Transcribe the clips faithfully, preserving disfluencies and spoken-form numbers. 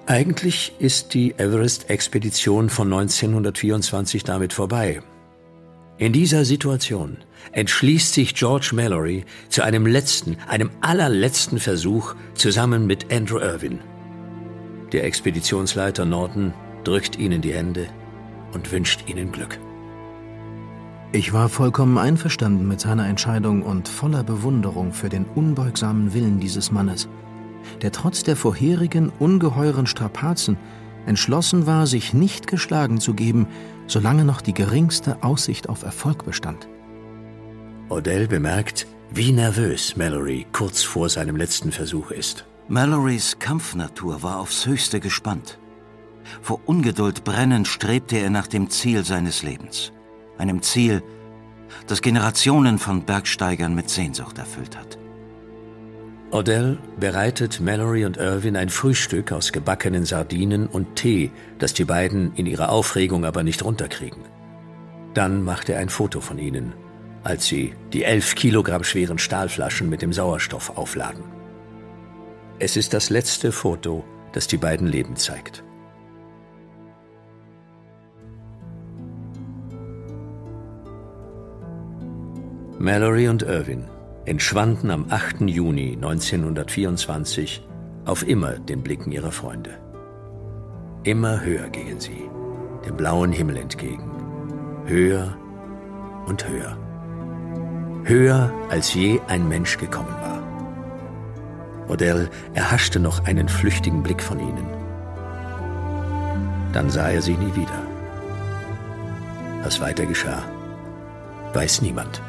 Eigentlich ist die Everest-Expedition von neunzehnhundertvierundzwanzig damit vorbei. In dieser Situation entschließt sich George Mallory zu einem letzten, einem allerletzten Versuch zusammen mit Andrew Irwin. Der Expeditionsleiter Norton drückt ihnen die Hände und wünscht ihnen Glück. Ich war vollkommen einverstanden mit seiner Entscheidung und voller Bewunderung für den unbeugsamen Willen dieses Mannes, der trotz der vorherigen ungeheuren Strapazen entschlossen war, sich nicht geschlagen zu geben, solange noch die geringste Aussicht auf Erfolg bestand. Odell bemerkt, wie nervös Mallory kurz vor seinem letzten Versuch ist. Mallorys Kampfnatur war aufs Höchste gespannt. Vor Ungeduld brennend strebte er nach dem Ziel seines Lebens. Einem Ziel, das Generationen von Bergsteigern mit Sehnsucht erfüllt hat. Odell bereitet Mallory und Irwin ein Frühstück aus gebackenen Sardinen und Tee, das die beiden in ihrer Aufregung aber nicht runterkriegen. Dann macht er ein Foto von ihnen, als sie die elf Kilogramm schweren Stahlflaschen mit dem Sauerstoff aufladen. Es ist das letzte Foto, das die beiden lebend zeigt. Mallory und Irwin entschwanden am achten Juni neunzehnhundertvierundzwanzig auf immer den Blicken ihrer Freunde. Immer höher gingen sie, dem blauen Himmel entgegen. Höher und höher. Höher, als je ein Mensch gekommen war. Odell erhaschte noch einen flüchtigen Blick von ihnen. Dann sah er sie nie wieder. Was weiter geschah, weiß niemand.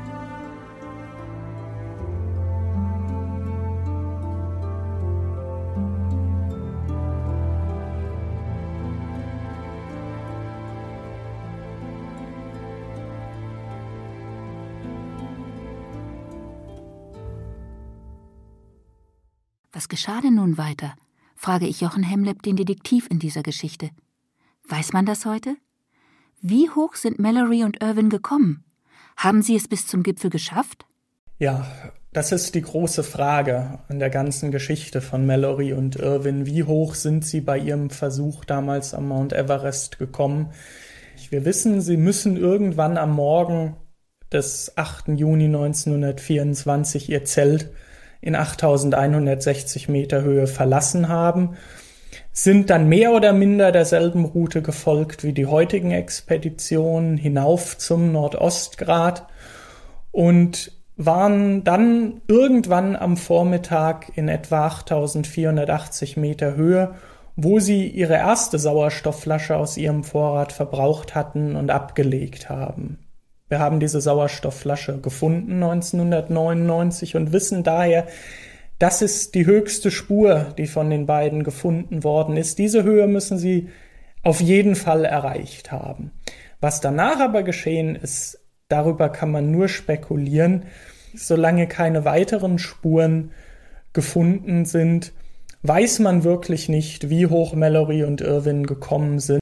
Was geschah denn nun weiter? Frage ich Jochen Hemleb, den Detektiv in dieser Geschichte. Weiß man das heute? Wie hoch sind Mallory und Irwin gekommen? Haben sie es bis zum Gipfel geschafft? Ja, das ist die große Frage an der ganzen Geschichte von Mallory und Irwin. Wie hoch sind sie bei ihrem Versuch damals am Mount Everest gekommen? Wir wissen, sie müssen irgendwann am Morgen des achten Juni neunzehnhundertvierundzwanzig ihr Zelt in achttausendeinhundertsechzig Meter Höhe verlassen haben, sind dann mehr oder minder derselben Route gefolgt wie die heutigen Expeditionen hinauf zum Nordostgrat und waren dann irgendwann am Vormittag in etwa achttausendvierhundertachtzig Meter Höhe, wo sie ihre erste Sauerstoffflasche aus ihrem Vorrat verbraucht hatten und abgelegt haben. Wir haben diese Sauerstoffflasche gefunden neunzehnhundertneunundneunzig und wissen daher, das ist die höchste Spur, die von den beiden gefunden worden ist. Diese Höhe müssen sie auf jeden Fall erreicht haben. Was danach aber geschehen ist, darüber kann man nur spekulieren. Solange keine weiteren Spuren gefunden sind, weiß man wirklich nicht, wie hoch Mallory und Irwin gekommen sind.